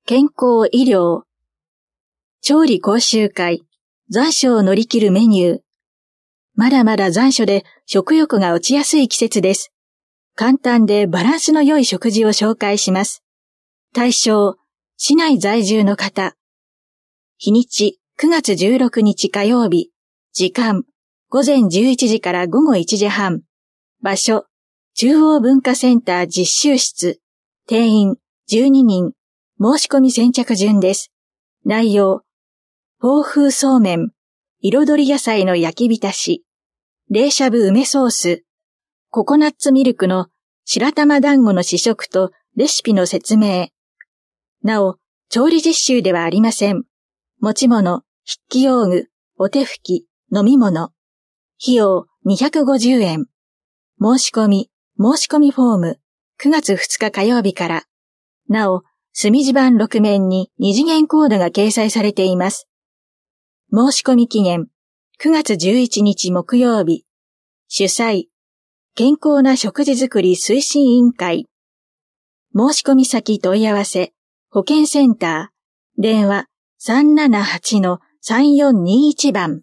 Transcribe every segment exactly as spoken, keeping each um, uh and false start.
健康医療、調理講習会、残暑を乗り切るメニュー。まだまだ残暑で食欲が落ちやすい季節です。簡単でバランスの良い食事を紹介します。対象、市内在住の方。日にち、くがつじゅうろくにち火曜日。時間、ごぜんじゅういちじからごごいちじはん。場所、中央文化センター実習室。定員、じゅうににん。申し込み先着順です。内容、欧風そうめん、彩り野菜の焼き浸し、冷しゃぶ梅ソース、ココナッツミルクの白玉団子の試食とレシピの説明。なお、調理実習ではありません。持ち物、筆記用具、お手拭き、飲み物。費用にひゃくごじゅうえん。申し込み、申し込みフォーム、くがつふつか火曜日から。なお、墨字盤ろく面に二次元コードが掲載されています。申し込み期限、くがつじゅういちにち木曜日。主催、健康な食事作り推進委員会。申し込み先問い合わせ、保健センター、電話 さんななはちのさんよんにいち 番。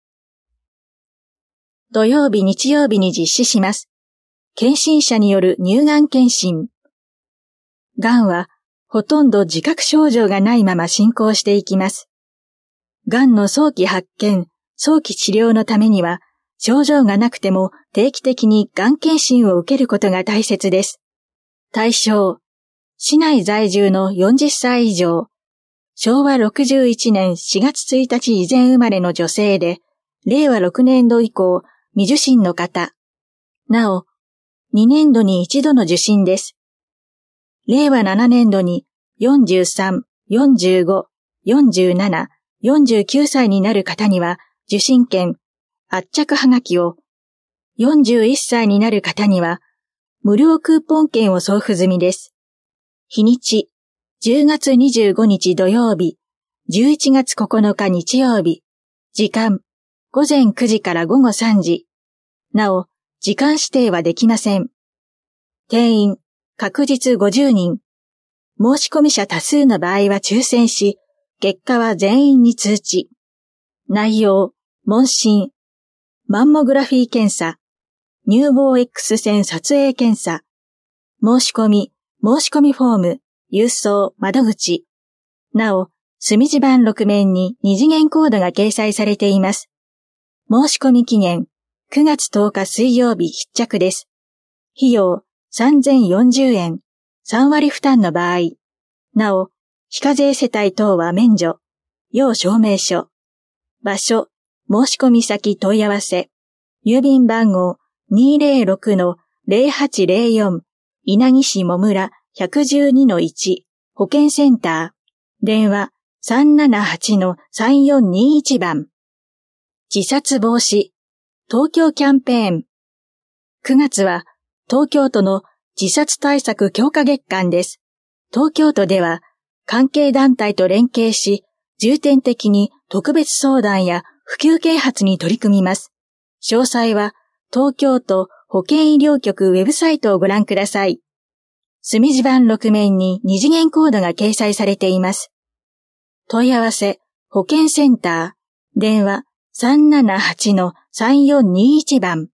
土曜日日曜日に実施します。検診者による乳がん検診。がんはほとんど自覚症状がないまま進行していきます。がんの早期発見、早期治療のためには、症状がなくても定期的にがん検診を受けることが大切です。対象、市内在住のよんじゅっさい以上、しょうわろくじゅういちねんしがつついたち以前生まれの女性で、れいわろくねんど以降、未受診の方。なお、にねんどに一度の受診です。れいわななねんどによんじゅうさん、よんじゅうご、よんじゅうなな、よんじゅうきゅうさいになる方には受診券、圧着はがきを、よんじゅういっさいになる方には無料クーポン券を送付済みです。日にち、じゅうがつにじゅうごにち土曜日、じゅういちがつここのか日曜日、時間、ごぜんくじからごごさんじ。なお、時間指定はできません。定員、確実ごじゅうにん。申し込み者多数の場合は抽選し、結果は全員に通知。内容、問診、マンモグラフィー検査、乳房 X 線撮影検査、申し込み、申し込みフォーム、郵送、窓口。なお、墨字盤ろく面に二次元コードが掲載されています。申し込み期限、くがつとおか水曜日必着です。費用、さんぜんよんじゅうえん、さんわり負担の場合。なお、非課税世帯等は免除。要証明書。場所、申し込み先問い合わせ。郵便番号 にーぜろろくのぜろはちぜろよん 稲城市もむら ひゃくじゅうにのいち 保健センター。電話 さんななはちのさんよんにいち 番。自殺防止。東京キャンペーン。くがつは東京都の自殺対策強化月間です。東京都では関係団体と連携し、重点的に特別相談や普及啓発に取り組みます。詳細は東京都保健医療局ウェブサイトをご覧ください。墨字盤ろく面に二次元コードが掲載されています。問い合わせ、保健センター、電話 さんななはちのさんよんにいち 番。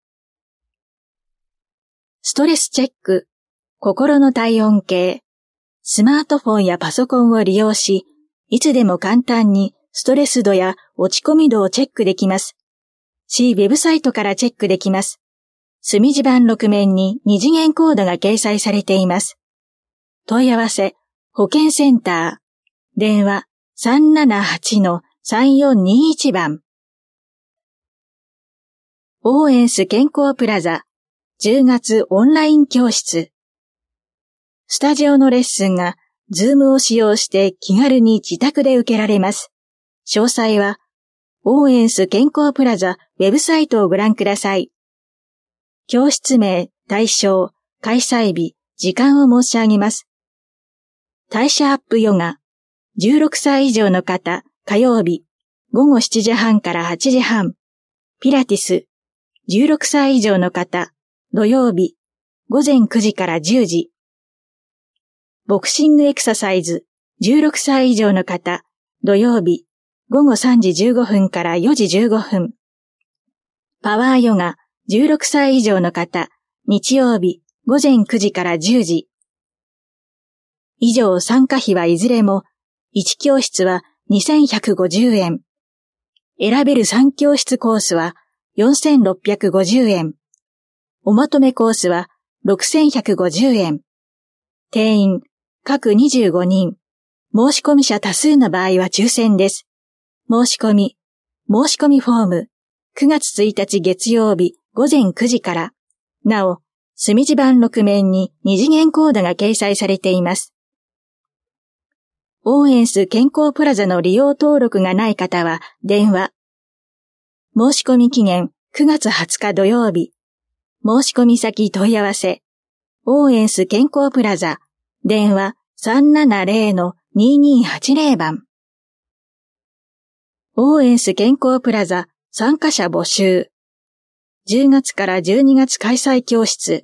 ストレスチェック、心の体温計。スマートフォンやパソコンを利用し、いつでも簡単にストレス度や落ち込み度をチェックできます。市ウェブサイトからチェックできます。墨字盤ろく面に二次元コードが掲載されています。問い合わせ、保健センター、電話 さんななはちのさんよんにいち 番。オーエンス健康プラザ、じゅうがつオンライン教室。スタジオのレッスンが、ズームを使用して気軽に自宅で受けられます。詳細は、オーエンス健康プラザウェブサイトをご覧ください。教室名、対象、開催日、時間を申し上げます。代謝アップヨガ、じゅうろくさい以上の方、火曜日、ごごしちじはんからはちじはん。ピラティス、じゅうろくさい以上の方、土曜日、ごぜんくじからじゅうじ。ボクシングエクササイズ、 じゅうろくさい以上の方、土曜日、ごごさんじじゅうごふんからよじじゅうごふん。パワーヨガ、じゅうろくさい以上の方、日曜日、ごぜんくじからじゅうじ。以上参加費はいずれも、いち教室はにせんひゃくごじゅうえん。選べるさん教室コースはよんせんろっぴゃくごじゅうえん。おまとめコースはろくせんひゃくごじゅうえん。定員、各にじゅうごにん。申し込み者多数の場合は抽選です。申し込み、申し込みフォーム、くがつついたち月曜日ごぜんくじから。なお、墨字版ろく面に二次元コードが掲載されています。オーエンス健康プラザの利用登録がない方は電話。申し込み期限くがつはつか土曜日。申し込み先問い合わせ。オーエンス健康プラザ。電話 さんななゼロ にーにーはちゼロ 番。オーエンス健康プラザ参加者募集。じゅうがつからじゅうにがつ開催教室。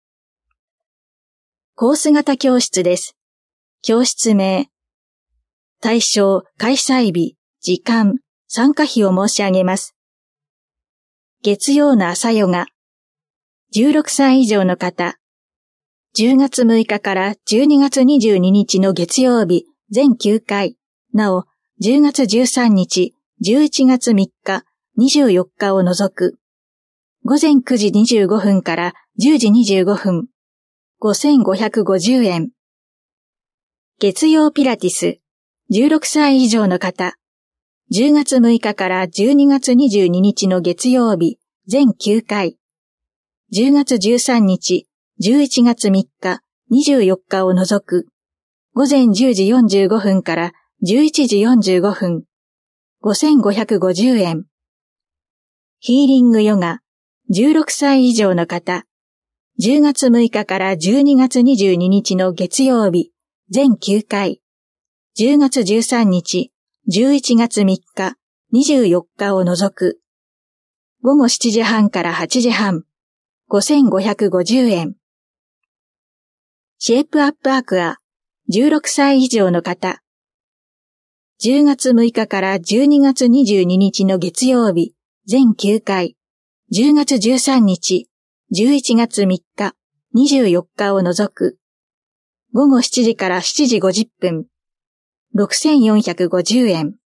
コース型教室です。教室名。対象、開催日、時間、参加費を申し上げます。月曜の朝ヨガ。じゅうろくさい以上の方。じゅうがつむいかからじゅうにがつにじゅうににちの月曜日、全きゅうかい。なお、じゅうがつじゅうさんにち、じゅういちがつみっか、にじゅうよっかを除く。ごぜんくじにじゅうごふんからじゅうじにじゅうごふん。ごせんごひゃくごじゅうえん。月曜ピラティス。じゅうろくさい以上の方。じゅうがつむいかからじゅうにがつにじゅうににちの月曜日、全きゅうかい。じゅうがつじゅうさんにち、じゅういちがつみっか、にじゅうよっかを除く。ごぜんじゅうじよんじゅうごふんからじゅういちじよんじゅうごふん。ごせんごひゃくごじゅうえん。ヒーリングヨガ。じゅうろくさい以上の方。じゅうがつむいかからじゅうにがつにじゅうににちの月曜日、全きゅうかい。じゅうがつじゅうさんにち、じゅういちがつみっか、にじゅうよっかを除く。ごごしちじはんからはちじはん。ごせんごひゃくごじゅうえん。シェイプアップアクア。じゅうろくさい以上の方。じゅうがつむいかからじゅうにがつにじゅうににちの月曜日、全きゅうかい。じゅうがつじゅうさんにち、じゅういちがつみっか、にじゅうよっかを除く。ごごしちじからしちじごじゅっぷん。ろくせんよんひゃくごじゅうえん。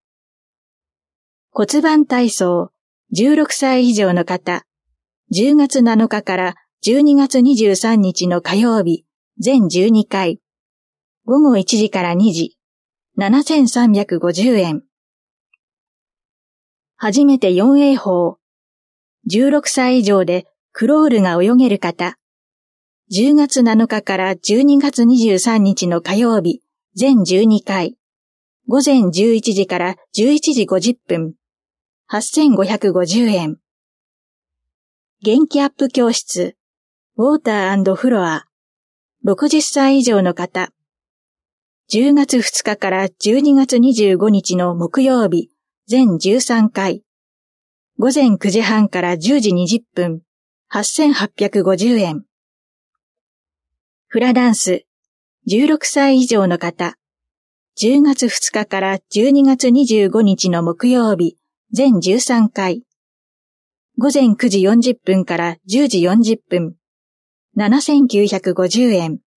骨盤体操。じゅうろくさい以上の方。じゅうがつなのかからじゅうにがつにじゅうさんにちの火曜日、全じゅうにかい。ごごいちじからにじ。ななせんさんびゃくごじゅうえん。初めて よんエー 法。じゅうろくさい以上でクロールが泳げる方。じゅうがつなのかからじゅうにがつにじゅうさんにちの火曜日、全じゅうにかい。ごぜんじゅういちじからじゅういちじごじゅっぷん。はっせんごひゃくごじゅうえん。元気アップ教室。ウォーター&フロア。ろくじゅっさい以上の方。じゅうがつふつかからじゅうにがつにじゅうごにちの木曜日、全じゅうさんかい。ごぜんくじはんからじゅうじにじゅっぷん。はっせんはっぴゃくごじゅうえん。フラダンス。じゅうろくさい以上の方。じゅうがつふつかからじゅうにがつにじゅうごにちの木曜日、全じゅうさんかい。ごぜんくじよんじゅっぷんからじゅうじよんじゅっぷん。ななせんきゅうひゃくごじゅうえん。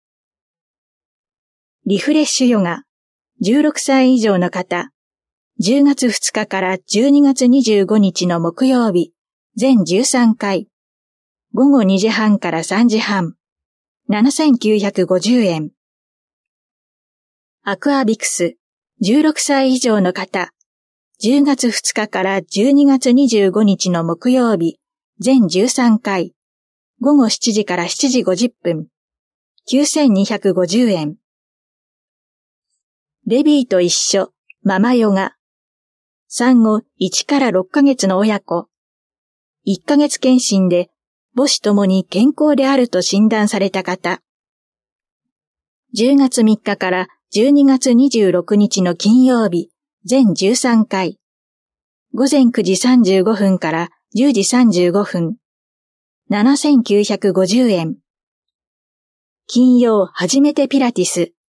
リフレッシュヨガ。じゅうろくさい以上の方。じゅうがつふつかからじゅうにがつにじゅうごにちの木曜日、全じゅうさんかい。ごごにじはんからさんじはん。ななせんきゅうひゃくごじゅうえん。アクアビクス。じゅうろくさい以上の方。じゅうがつふつかからじゅうにがつにじゅうごにちの木曜日、全じゅうさんかい。ごごしちじからしちじごじゅっぷん。きゅうせんにひゃくごじゅうえん。ベビーと一緒、ママヨガ。産後いちからろっかげつの親子。いっかげつ検診で母子ともに健康であると診断された方。じゅうがつみっかからじゅうにがつにじゅうろくにちの金曜日、全じゅうさんかい。ごぜんくじさんじゅうごふんからじゅうじさんじゅうごふん。ななせんきゅうひゃくごじゅうえん。金曜初めてピラティス。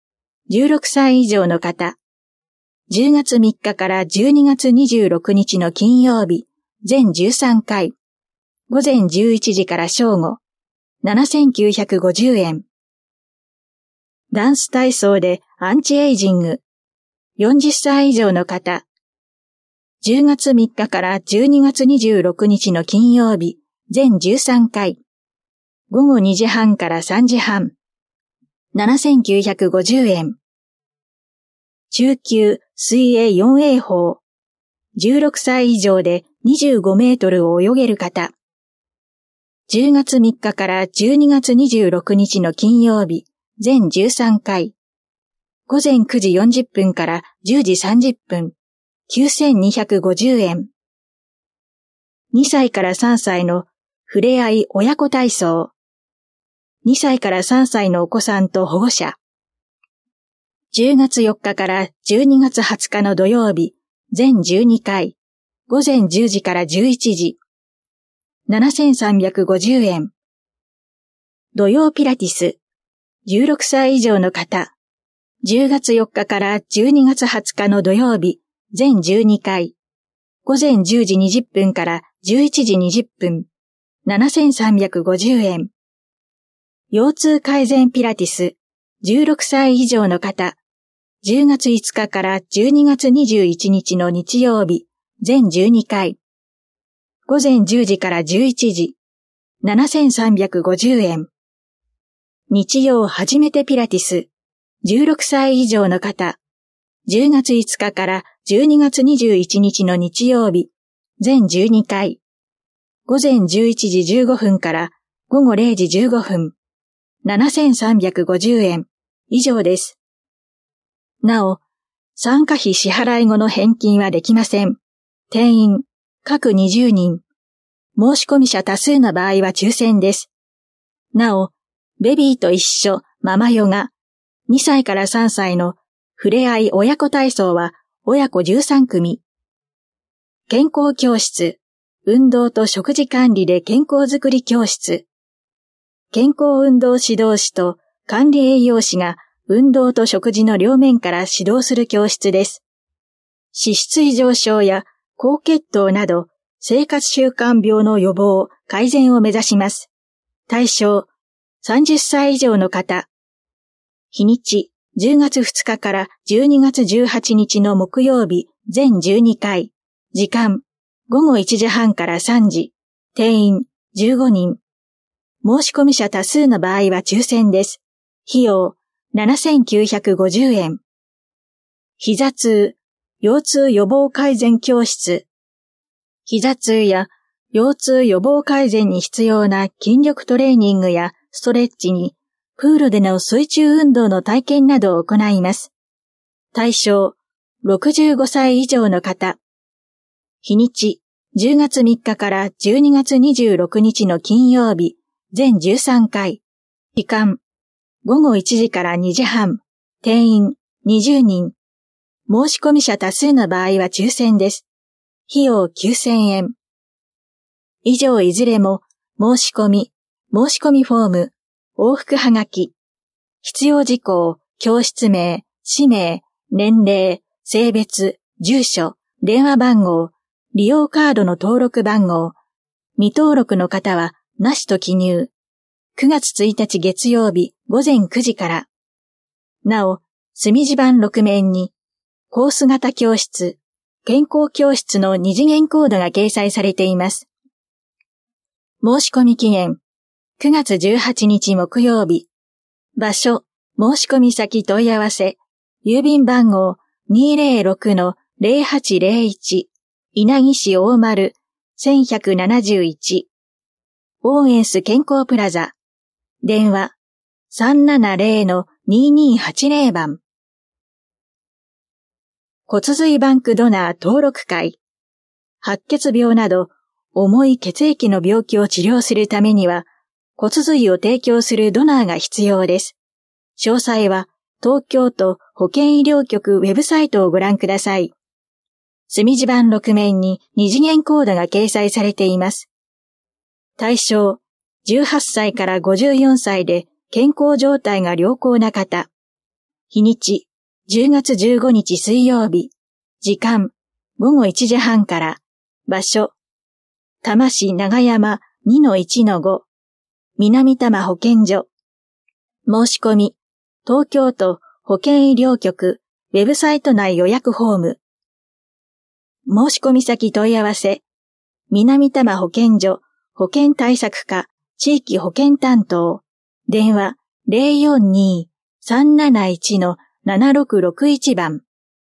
じゅうろくさい以上の方、じゅうがつみっかからじゅうにがつにじゅうろくにちの金曜日、全じゅうさんかい、午前じゅういちじから正午、ななせんきゅうひゃくごじゅうえん。ダンス体操でアンチエイジング、よんじゅっさい以上の方、じゅうがつみっかからじゅうにがつにじゅうろくにちの金曜日、全じゅうさんかい、午後にじはんからさんじはん、ななせんきゅうひゃくごじゅうえん。中級水泳 よんエー 法、じゅうろくさい以上でにじゅうごメートルを泳げる方、じゅうがつみっかからじゅうにがつにじゅうろくにちの金曜日、全じゅうさんかい、午前くじよんじゅっぷんからじゅうじさんじゅっぷん、きゅうせんにひゃくごじゅうえん。にさいからさんさいのふれあい親子体操。にさいからさんさいのお子さんと保護者。じゅうがつよっかからじゅうにがつはつかの土曜日、全じゅうにかい、午前じゅうじからじゅういちじ。ななせんさんびゃくごじゅうえん。土曜ピラティス。じゅうろくさい以上の方。じゅうがつよっかからじゅうにがつはつかの土曜日、全じゅうにかい。午前じゅうじにじゅっぷんからじゅういちじにじゅっぷん。ななせんさんびゃくごじゅうえん。腰痛改善ピラティス。じゅうろくさい以上の方。じゅうがついつかからじゅうにがつにじゅういちにちの日曜日、全じゅうにかい。午前じゅうじからじゅういちじ。ななせんさんびゃくごじゅうえん。日曜初めてピラティス。じゅうろくさい以上の方。じゅうがついつかからじゅうにがつにじゅういちにちの日曜日、全じゅうにかい。午前じゅういちじじゅうごふんから午後れいじじゅうごふん。ななせんさんびゃくごじゅうえん。以上です。なお、参加費支払い後の返金はできません。定員、各にじゅうにん。申し込み者多数の場合は抽選です。なお、ベビーと一緒、ママヨガ、にさいからさんさいのふれあい親子体操は親子じゅうさんくみ。健康教室、運動と食事管理で健康づくり教室。健康運動指導士と管理栄養士が運動と食事の両面から指導する教室です。脂質異常症や高血糖など生活習慣病の予防、改善を目指します。対象、さんじゅっさい以上の方。日にち、じゅうがつふつかからじゅうにがつじゅうはちにちの木曜日、全じゅうにかい。時間、ごごいちじはんからさんじ。定員、じゅうごにん。申し込み者多数の場合は抽選です。費用、ななせんきゅうひゃくごじゅうえん。膝痛、腰痛予防改善教室。膝痛や腰痛予防改善に必要な筋力トレーニングやストレッチに、プールでの水中運動の体験などを行います。対象、ろくじゅうごさい以上の方。日にち、じゅうがつみっかからじゅうにがつにじゅうろくにちの金曜日、全じゅうさんかい。時間、ごごいちじからにじはん。定員、にじゅうにん。申し込み者多数の場合は抽選です。費用きゅうせんえん。以上いずれも、申し込み、申し込みフォーム、往復はがき、必要事項、教室名、氏名、年齢、性別、住所、電話番号、利用カードの登録番号、未登録の方は、なしと記入。くがつついたち月曜日午前くじから。なお、墨字版ろくめんに、コース型教室、健康教室の二次元コードが掲載されています。申し込み期限、くがつじゅうはちにち木曜日。場所、申し込み先問い合わせ、郵便番号 にーぜろろくのぜろはちぜろいち、稲城市大丸せんひゃくななじゅういち、オーエンス健康プラザ、電話 さんななぜろのにーにーはちぜろ 番。骨髄バンクドナー登録会。白血病など重い血液の病気を治療するためには骨髄を提供するドナーが必要です。詳細は東京都保健医療局ウェブサイトをご覧ください。墨字版ろくめんに二次元コードが掲載されています。対象、じゅうはっさいからごじゅうよんさいで健康状態が良好な方。 日にち、じゅうがつじゅうごにち水曜日。時間、ごごいちじはんから。場所、多摩市長山 にのいちのご。南多摩保健所。申し込み、東京都保健医療局ウェブサイト内予約フォーム。申し込み先問い合わせ、南多摩保健所保健対策課地域保健担当。電話 ゼロよんにーさんなないちのななろくろくいち 番。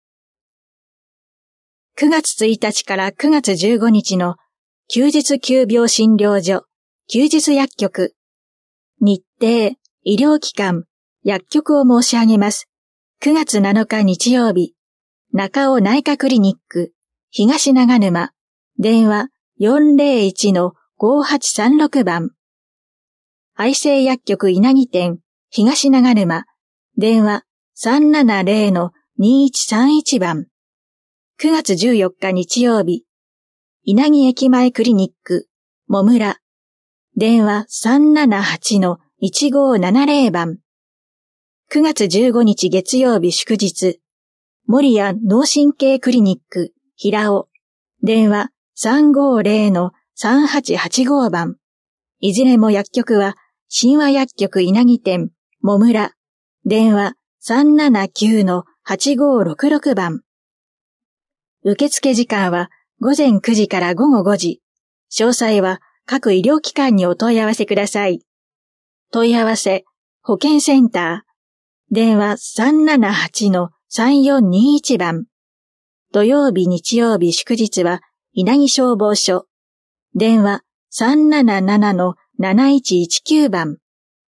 くがつついたちからくがつじゅうごにちの休日急病診療所、休日薬局。日程、医療機関、薬局を申し上げます。くがつなのか日曜日、中尾内科クリニック、東長沼、電話 よんぜろいちのごはちさんろく 番。愛生薬局稲城店、東長沼、電話 さんななぜろのにいちさんいち 番。くがつじゅうよっか日曜日、稲城駅前クリニック、もむら、電話 さんななはちのいちごななぜろ 番。くがつじゅうごにち月曜日祝日、守谷脳神経クリニック、平尾、電話 さんごぜろのさんはちはちご 番。いずれも薬局は、神話薬局稲城店、もむら、電話 さんななきゅうのはちごろくろく 番。受付時間はごぜんくじからごごごじ。詳細は各医療機関にお問い合わせください。問い合わせ、保健センター。電話 さんななはちのさんよんにいち 番。土曜日日曜日祝日は稲城消防署。電話 さんななななのなないちいちきゅう 番。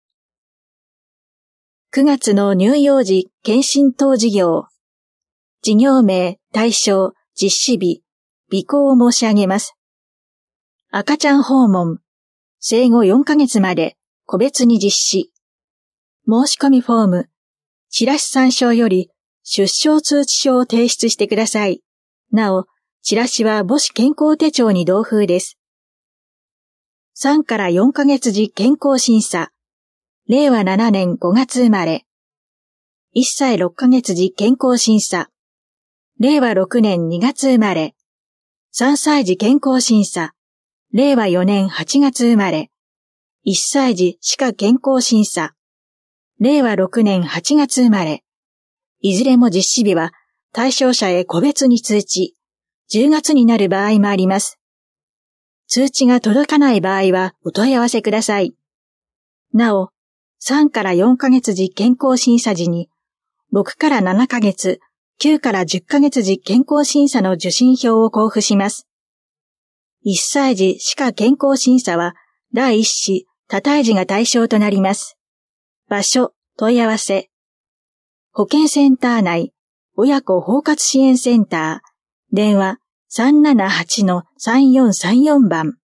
くがつの乳幼児健診等事業。事業名、対象、実施日、備考を申し上げます。赤ちゃん訪問、生後よんかげつまで個別に実施。申し込みフォーム、チラシ参照より出生通知書を提出してください。なお、チラシは母子健康手帳に同封です。さんからよんかげつ時健康審査。れいわななねんごがつ生まれ。いっさいろっかげつ時健康審査。れいわろくねんにがつ生まれ。さんさい時健康審査。れいわよねんはちがつ生まれ。いっさい時歯科健康審査。れいわろくねんはちがつ生まれ。いずれも実施日は対象者へ個別に通知。じゅうがつになる場合もあります。通知が届かない場合はお問い合わせください。なお、さんからよんかげつ時健康審査時に、ろくからななかげつ、きゅうからじゅっかげつ時健康審査の受診票を交付します。いっさい時歯科健康審査は、第一子、多胎児が対象となります。場所、問い合わせ。保健センター内、親子包括支援センター、電話 さんななはちのさんよんさんよん 番。